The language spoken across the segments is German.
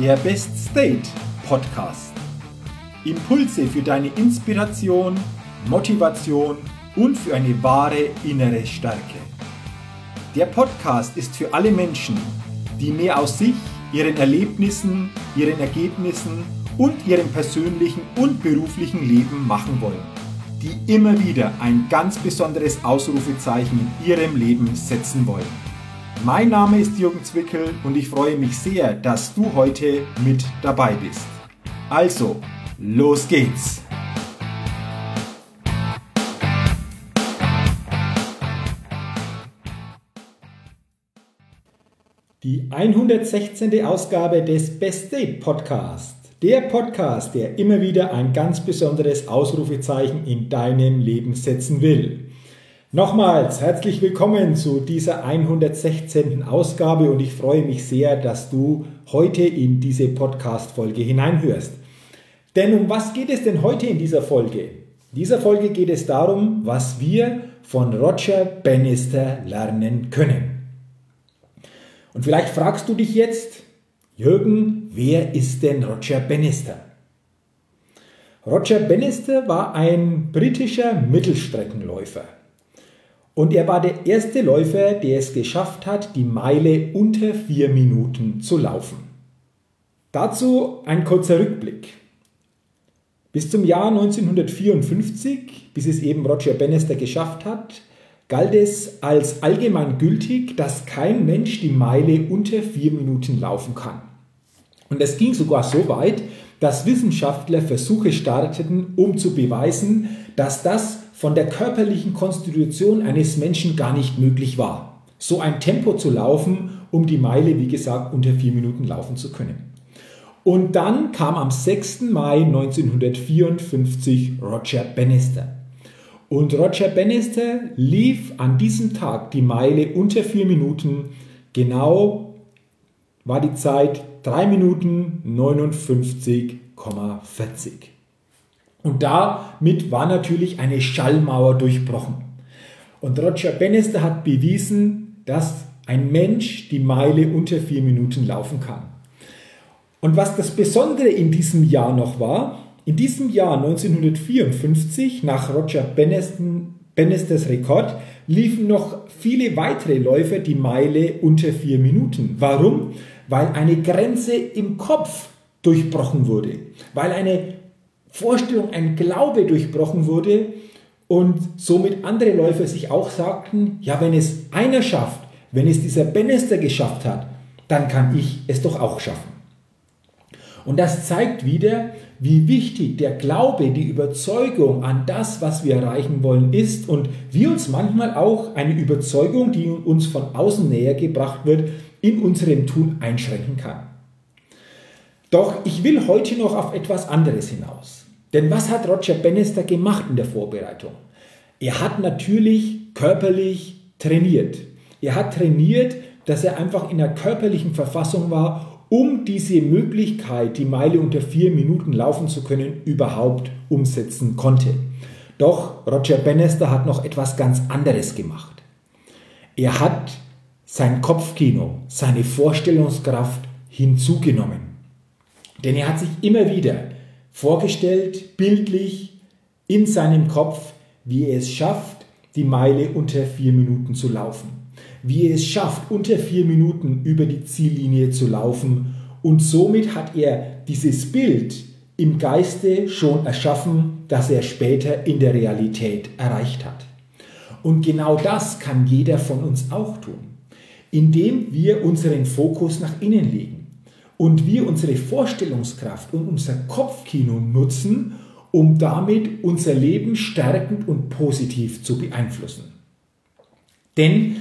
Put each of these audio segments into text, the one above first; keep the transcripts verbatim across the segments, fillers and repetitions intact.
der Best State Podcast. Impulse für deine Inspiration, Motivation und für eine wahre innere Stärke. Der Podcast ist für alle Menschen, die mehr aus sich, ihren Erlebnissen, ihren Ergebnissen und ihrem persönlichen und beruflichen Leben machen wollen, die immer wieder ein ganz besonderes Ausrufezeichen in ihrem Leben setzen wollen. Mein Name ist Jürgen Zwickel und ich freue mich sehr, dass du heute mit dabei bist. Also, los geht's! Die hundertsechzehnte Ausgabe des Best State Podcast. Der Podcast, der immer wieder ein ganz besonderes Ausrufezeichen in deinem Leben setzen will. Nochmals herzlich willkommen zu dieser hundertsechzehnten Ausgabe und ich freue mich sehr, dass du heute in diese Podcast-Folge hineinhörst. Denn um was geht es denn heute in dieser Folge? In dieser Folge geht es darum, was wir von Roger Bannister lernen können. Und vielleicht fragst du dich jetzt, Jürgen, wer ist denn Roger Bannister? Roger Bannister war ein britischer Mittelstreckenläufer. Und er war der erste Läufer, der es geschafft hat, die Meile unter vier Minuten zu laufen. Dazu ein kurzer Rückblick. Bis zum Jahr neunzehnhundertvierundfünfzig, bis es eben Roger Bannister geschafft hat, galt es als allgemein gültig, dass kein Mensch die Meile unter vier Minuten laufen kann. Und es ging sogar so weit, dass Wissenschaftler Versuche starteten, um zu beweisen, dass das von der körperlichen Konstitution eines Menschen gar nicht möglich war, so ein Tempo zu laufen, um die Meile, wie gesagt, unter vier Minuten laufen zu können. Und dann kam am sechsten Mai neunzehnhundertvierundfünfzig Roger Bannister. Und Roger Bannister lief an diesem Tag die Meile unter vier Minuten. Genau war die Zeit drei Minuten neunundfünfzig Komma vierzig. Und damit war natürlich eine Schallmauer durchbrochen. Und Roger Bannister hat bewiesen, dass ein Mensch die Meile unter vier Minuten laufen kann. Und was das Besondere in diesem Jahr noch war, in diesem Jahr neunzehnhundertvierundfünfzig, nach Roger Bannisters Rekord, liefen noch viele weitere Läufer die Meile unter vier Minuten. Warum? Weil eine Grenze im Kopf durchbrochen wurde, weil eine Vorstellung, ein Glaube durchbrochen wurde und somit andere Läufer sich auch sagten, ja, wenn es einer schafft, wenn es dieser Bannister geschafft hat, dann kann ich es doch auch schaffen. Und das zeigt wieder, wie wichtig der Glaube, die Überzeugung an das, was wir erreichen wollen, ist und wie uns manchmal auch eine Überzeugung, die uns von außen näher gebracht wird, in unserem Tun einschränken kann. Doch ich will heute noch auf etwas anderes hinaus. Denn was hat Roger Bannister gemacht in der Vorbereitung? Er hat natürlich körperlich trainiert. Er hat trainiert, dass er einfach in einer körperlichen Verfassung war, um diese Möglichkeit, die Meile unter vier Minuten laufen zu können, überhaupt umsetzen konnte. Doch Roger Bannister hat noch etwas ganz anderes gemacht. Er hat sein Kopfkino, seine Vorstellungskraft hinzugenommen. Denn er hat sich immer wieder vorgestellt, bildlich in seinem Kopf, wie er es schafft, die Meile unter vier Minuten zu laufen. Wie er es schafft, unter vier Minuten über die Ziellinie zu laufen. Und somit hat er dieses Bild im Geiste schon erschaffen, das er später in der Realität erreicht hat. Und genau das kann jeder von uns auch tun, indem wir unseren Fokus nach innen legen. Und wir unsere Vorstellungskraft und unser Kopfkino nutzen, um damit unser Leben stärkend und positiv zu beeinflussen. Denn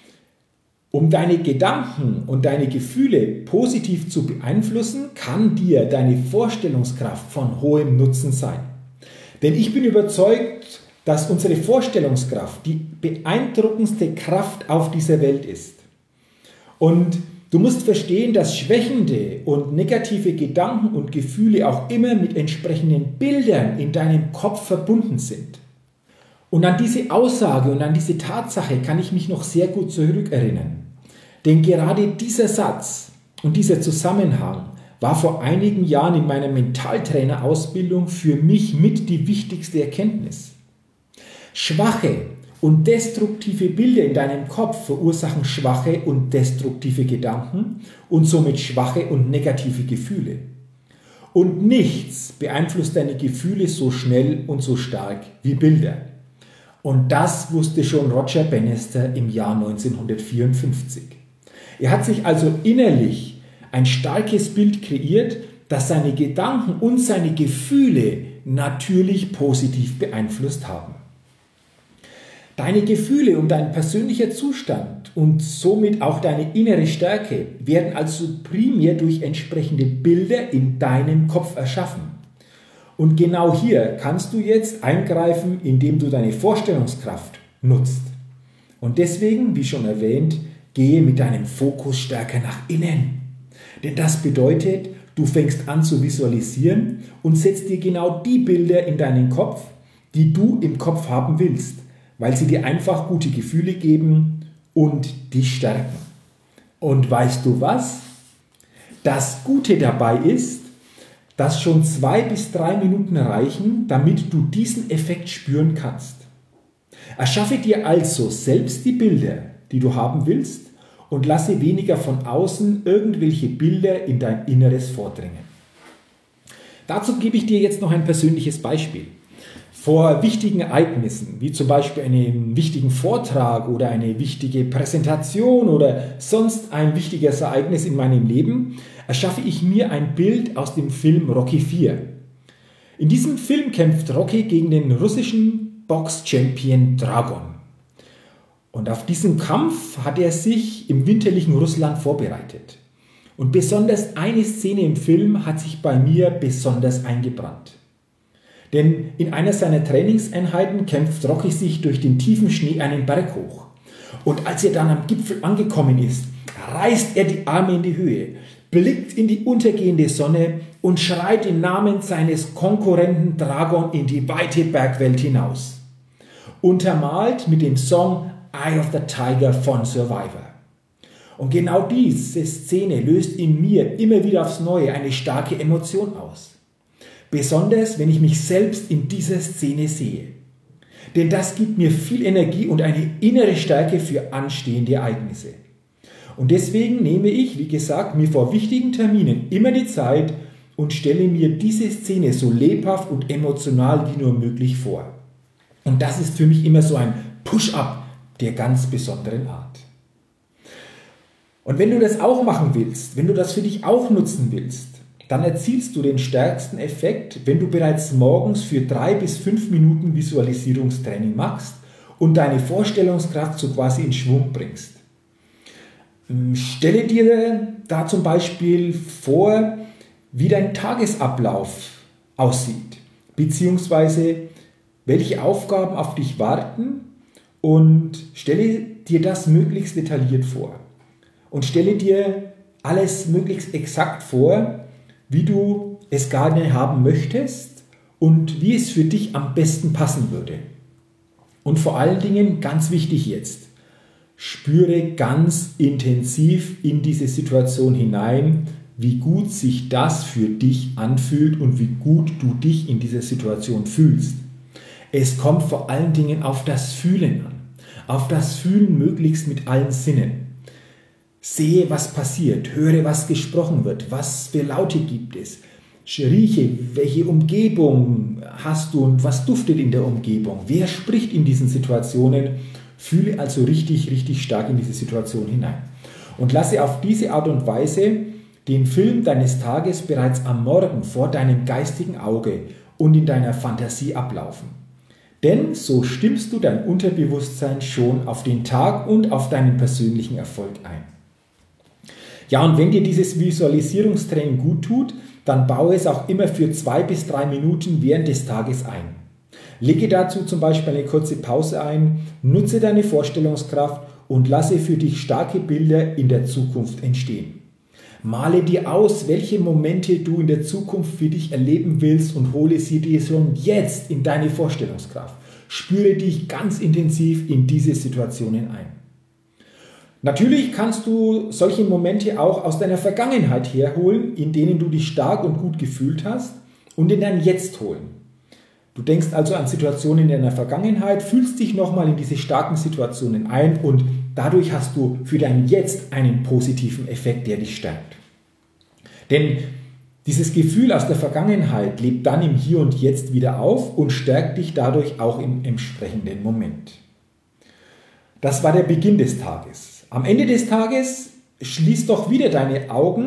um deine Gedanken und deine Gefühle positiv zu beeinflussen, kann dir deine Vorstellungskraft von hohem Nutzen sein. Denn ich bin überzeugt, dass unsere Vorstellungskraft die beeindruckendste Kraft auf dieser Welt ist. Und du musst verstehen, dass schwächende und negative Gedanken und Gefühle auch immer mit entsprechenden Bildern in deinem Kopf verbunden sind. Und an diese Aussage und an diese Tatsache kann ich mich noch sehr gut zurückerinnern. Denn gerade dieser Satz und dieser Zusammenhang war vor einigen Jahren in meiner Mentaltrainer-Ausbildung für mich mit die wichtigste Erkenntnis. Schwache und destruktive Bilder in deinem Kopf verursachen schwache und destruktive Gedanken und somit schwache und negative Gefühle. Und nichts beeinflusst deine Gefühle so schnell und so stark wie Bilder. Und das wusste schon Roger Bannister im Jahr neunzehnhundertvierundfünfzig. Er hat sich also innerlich ein starkes Bild kreiert, das seine Gedanken und seine Gefühle natürlich positiv beeinflusst haben. Deine Gefühle und dein persönlicher Zustand und somit auch deine innere Stärke werden also primär durch entsprechende Bilder in deinem Kopf erschaffen. Und genau hier kannst du jetzt eingreifen, indem du deine Vorstellungskraft nutzt. Und deswegen, wie schon erwähnt, gehe mit deinem Fokus stärker nach innen. Denn das bedeutet, du fängst an zu visualisieren und setzt dir genau die Bilder in deinen Kopf, die du im Kopf haben willst, weil sie dir einfach gute Gefühle geben und dich stärken. Und weißt du was? Das Gute dabei ist, dass schon zwei bis drei Minuten reichen, damit du diesen Effekt spüren kannst. Erschaffe dir also selbst die Bilder, die du haben willst, und lasse weniger von außen irgendwelche Bilder in dein Inneres vordringen. Dazu gebe ich dir jetzt noch ein persönliches Beispiel. Vor wichtigen Ereignissen, wie zum Beispiel einem wichtigen Vortrag oder eine wichtige Präsentation oder sonst ein wichtiges Ereignis in meinem Leben, erschaffe ich mir ein Bild aus dem Film Rocky vier. In diesem Film kämpft Rocky gegen den russischen Box-Champion Dragon. Und auf diesen Kampf hat er sich im winterlichen Russland vorbereitet. Und besonders eine Szene im Film hat sich bei mir besonders eingebrannt. Denn in einer seiner Trainingseinheiten kämpft Rocky sich durch den tiefen Schnee einen Berg hoch. Und als er dann am Gipfel angekommen ist, reißt er die Arme in die Höhe, blickt in die untergehende Sonne und schreit den Namen seines Konkurrenten Dragon in die weite Bergwelt hinaus. Untermalt mit dem Song Eye of the Tiger von Survivor. Und genau diese Szene löst in mir immer wieder aufs Neue eine starke Emotion aus. Besonders, wenn ich mich selbst in dieser Szene sehe. Denn das gibt mir viel Energie und eine innere Stärke für anstehende Ereignisse. Und deswegen nehme ich, wie gesagt, mir vor wichtigen Terminen immer die Zeit und stelle mir diese Szene so lebhaft und emotional wie nur möglich vor. Und das ist für mich immer so ein Push-up der ganz besonderen Art. Und wenn du das auch machen willst, wenn du das für dich auch nutzen willst, dann erzielst du den stärksten Effekt, wenn du bereits morgens für drei bis fünf Minuten Visualisierungstraining machst und deine Vorstellungskraft so quasi in Schwung bringst. Stelle dir da zum Beispiel vor, wie dein Tagesablauf aussieht, beziehungsweise welche Aufgaben auf dich warten, und stelle dir das möglichst detailliert vor. Und stelle dir alles möglichst exakt vor, wie du es gerne haben möchtest und wie es für dich am besten passen würde. Und vor allen Dingen, ganz wichtig jetzt, spüre ganz intensiv in diese Situation hinein, wie gut sich das für dich anfühlt und wie gut du dich in dieser Situation fühlst. Es kommt vor allen Dingen auf das Fühlen an, auf das Fühlen möglichst mit allen Sinnen. Sehe, was passiert, höre, was gesprochen wird, was für Laute gibt es, rieche, welche Umgebung hast du und was duftet in der Umgebung, wer spricht in diesen Situationen, fühle also richtig, richtig stark in diese Situation hinein. Und lasse auf diese Art und Weise den Film deines Tages bereits am Morgen vor deinem geistigen Auge und in deiner Fantasie ablaufen. Denn so stimmst du dein Unterbewusstsein schon auf den Tag und auf deinen persönlichen Erfolg ein. Ja, und wenn dir dieses Visualisierungstraining gut tut, dann baue es auch immer für zwei bis drei Minuten während des Tages ein. Lege dazu zum Beispiel eine kurze Pause ein, nutze deine Vorstellungskraft und lasse für dich starke Bilder in der Zukunft entstehen. Male dir aus, welche Momente du in der Zukunft für dich erleben willst und hole sie dir schon jetzt in deine Vorstellungskraft. Spüre dich ganz intensiv in diese Situationen ein. Natürlich kannst du solche Momente auch aus deiner Vergangenheit herholen, in denen du dich stark und gut gefühlt hast, und in dein Jetzt holen. Du denkst also an Situationen in deiner Vergangenheit, fühlst dich nochmal in diese starken Situationen ein und dadurch hast du für dein Jetzt einen positiven Effekt, der dich stärkt. Denn dieses Gefühl aus der Vergangenheit lebt dann im Hier und Jetzt wieder auf und stärkt dich dadurch auch im entsprechenden Moment. Das war der Beginn des Tages. Am Ende des Tages schließ doch wieder deine Augen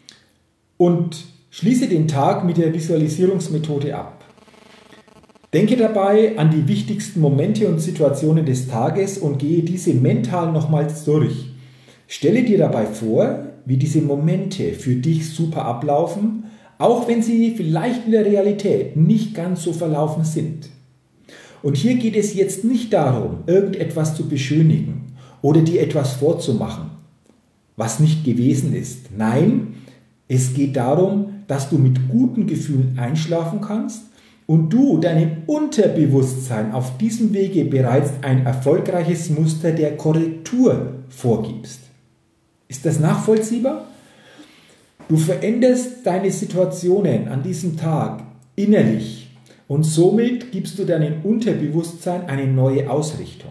und schließe den Tag mit der Visualisierungsmethode ab. Denke dabei an die wichtigsten Momente und Situationen des Tages und gehe diese mental nochmals durch. Stelle dir dabei vor, wie diese Momente für dich super ablaufen, auch wenn sie vielleicht in der Realität nicht ganz so verlaufen sind. Und hier geht es jetzt nicht darum, irgendetwas zu beschönigen oder dir etwas vorzumachen, was nicht gewesen ist. Nein, es geht darum, dass du mit guten Gefühlen einschlafen kannst und du deinem Unterbewusstsein auf diesem Wege bereits ein erfolgreiches Muster der Korrektur vorgibst. Ist das nachvollziehbar? Du veränderst deine Situationen an diesem Tag innerlich und somit gibst du deinem Unterbewusstsein eine neue Ausrichtung.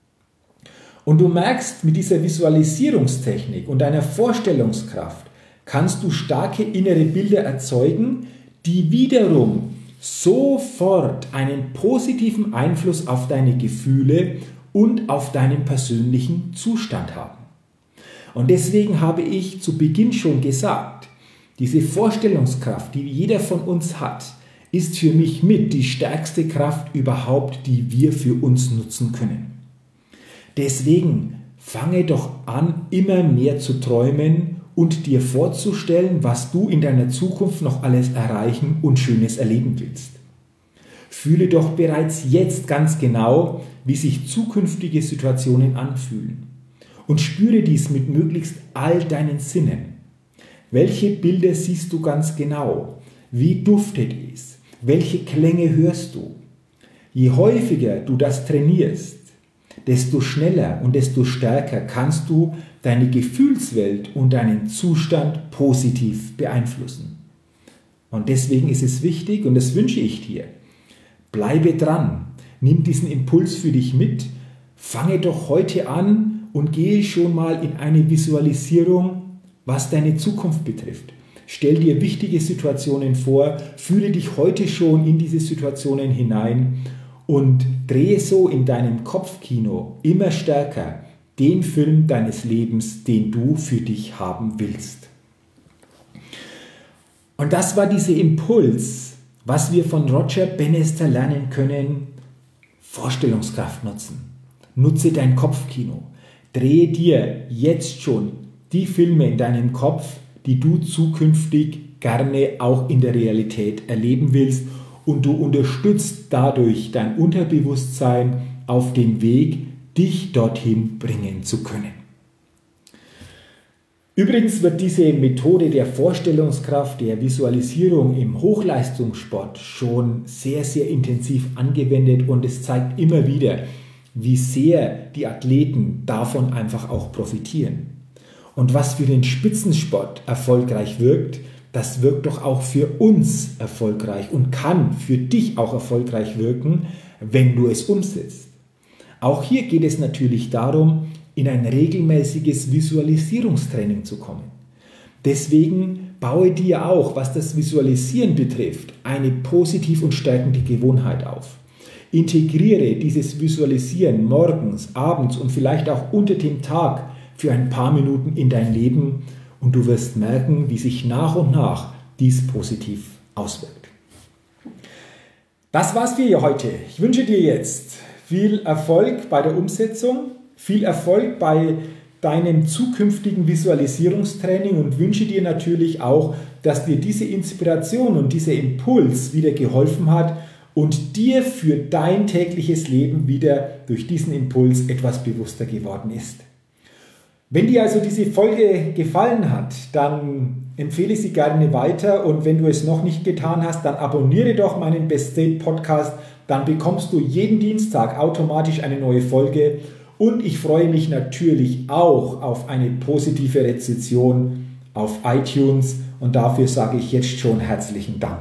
Und du merkst, mit dieser Visualisierungstechnik und deiner Vorstellungskraft kannst du starke innere Bilder erzeugen, die wiederum sofort einen positiven Einfluss auf deine Gefühle und auf deinen persönlichen Zustand haben. Und deswegen habe ich zu Beginn schon gesagt, diese Vorstellungskraft, die jeder von uns hat, ist für mich mit die stärkste Kraft überhaupt, die wir für uns nutzen können. Deswegen fange doch an, immer mehr zu träumen und dir vorzustellen, was du in deiner Zukunft noch alles erreichen und Schönes erleben willst. Fühle doch bereits jetzt ganz genau, wie sich zukünftige Situationen anfühlen. Und spüre dies mit möglichst all deinen Sinnen. Welche Bilder siehst du ganz genau? Wie duftet es? Welche Klänge hörst du? Je häufiger du das trainierst, desto schneller und desto stärker kannst du deine Gefühlswelt und deinen Zustand positiv beeinflussen. Und deswegen ist es wichtig, und das wünsche ich dir, bleibe dran, nimm diesen Impuls für dich mit, fange doch heute an und gehe schon mal in eine Visualisierung, was deine Zukunft betrifft. Stell dir wichtige Situationen vor, fühle dich heute schon in diese Situationen hinein und drehe so in deinem Kopfkino immer stärker den Film deines Lebens, den du für dich haben willst. Und das war dieser Impuls, was wir von Roger Bannister lernen können: Vorstellungskraft nutzen. Nutze dein Kopfkino. Drehe dir jetzt schon die Filme in deinem Kopf, die du zukünftig gerne auch in der Realität erleben willst, und du unterstützt dadurch dein Unterbewusstsein auf dem Weg, dich dorthin bringen zu können. Übrigens wird diese Methode der Vorstellungskraft, der Visualisierung im Hochleistungssport schon sehr, sehr intensiv angewendet, und es zeigt immer wieder, wie sehr die Athleten davon einfach auch profitieren. Und was für den Spitzensport erfolgreich wirkt, das wirkt doch auch für uns erfolgreich und kann für dich auch erfolgreich wirken, wenn du es umsetzt. Auch hier geht es natürlich darum, in ein regelmäßiges Visualisierungstraining zu kommen. Deswegen baue dir auch, was das Visualisieren betrifft, eine positiv und stärkende Gewohnheit auf. Integriere dieses Visualisieren morgens, abends und vielleicht auch unter dem Tag für ein paar Minuten in dein Leben, und du wirst merken, wie sich nach und nach dies positiv auswirkt. Das war's für heute. Ich wünsche dir jetzt viel Erfolg bei der Umsetzung, viel Erfolg bei deinem zukünftigen Visualisierungstraining und wünsche dir natürlich auch, dass dir diese Inspiration und dieser Impuls wieder geholfen hat und dir für dein tägliches Leben wieder durch diesen Impuls etwas bewusster geworden ist. Wenn dir also diese Folge gefallen hat, dann empfehle sie gerne weiter, und wenn du es noch nicht getan hast, dann abonniere doch meinen Best State Podcast, dann bekommst du jeden Dienstag automatisch eine neue Folge, Und ich freue mich natürlich auch auf eine positive Rezension auf iTunes und dafür sage ich jetzt schon herzlichen Dank.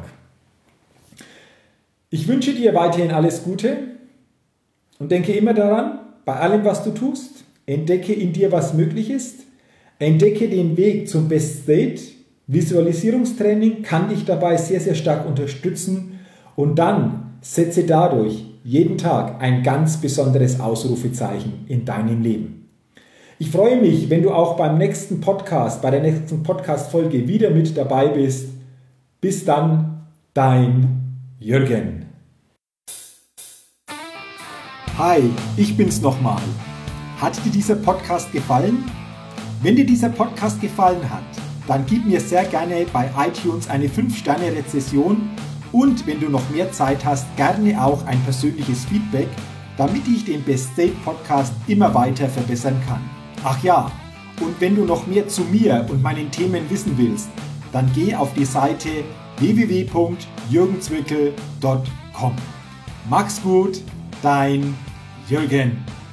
Ich wünsche dir weiterhin alles Gute und denke immer daran, bei allem, was du tust, entdecke in dir, was möglich ist, entdecke den Weg zum Best State. Visualisierungstraining kann dich dabei sehr, sehr stark unterstützen und dann setze dadurch jeden Tag ein ganz besonderes Ausrufezeichen in deinem Leben. Ich freue mich, wenn du auch beim nächsten Podcast, bei der nächsten Podcast-Folge wieder mit dabei bist. Bis dann, dein Jürgen. Hi, ich bin's nochmal. Hat dir dieser Podcast gefallen? Wenn dir dieser Podcast gefallen hat, dann gib mir sehr gerne bei iTunes eine fünf Sterne Rezension und wenn du noch mehr Zeit hast, gerne auch ein persönliches Feedback, damit ich den Best State Podcast immer weiter verbessern kann. Ach ja, und wenn du noch mehr zu mir und meinen Themen wissen willst, dann geh auf die Seite w w w punkt jürgen zwickel punkt com. Mach's gut, dein Jürgen.